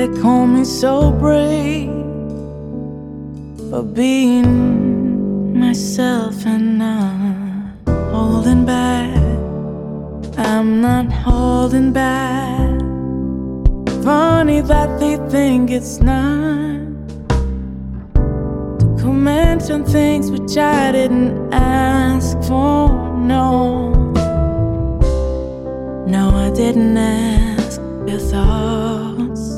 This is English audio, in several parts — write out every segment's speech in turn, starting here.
They call me so brave for being myself and not holding back. I'm not holding back. Funny that they think it's not to comment on things which I didn't ask for. No, no, I didn't ask your thoughts.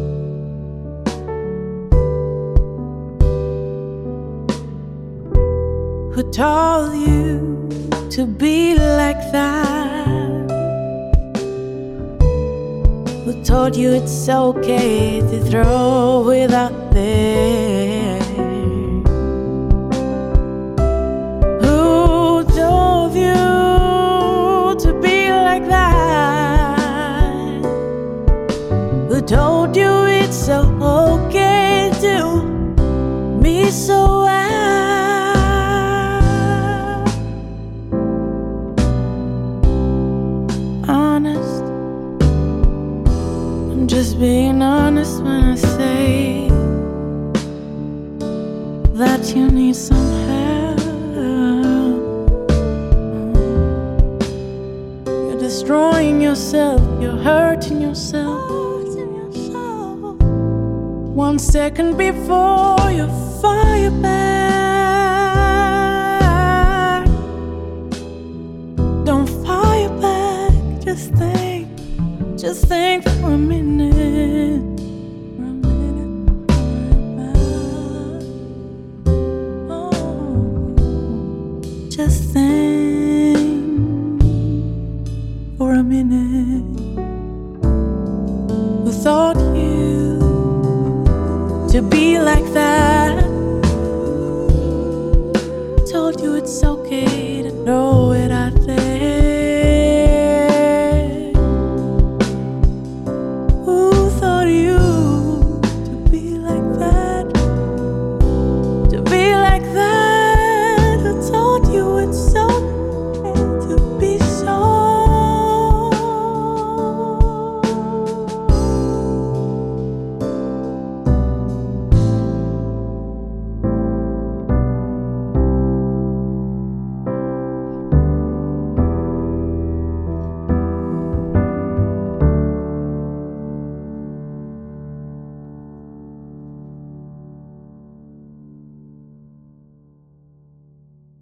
Who told you to be like that? Who told you it's okay to throw it out there? Who told you to be like that? Who told you it's so okay to be so honest? I'm just being honest when I say that you need some help. You're destroying yourself, you're hurting yourself. 1 second before you fire back. Don't fire back, just think for a minute. Just think for a minute. Who thought you to be like that?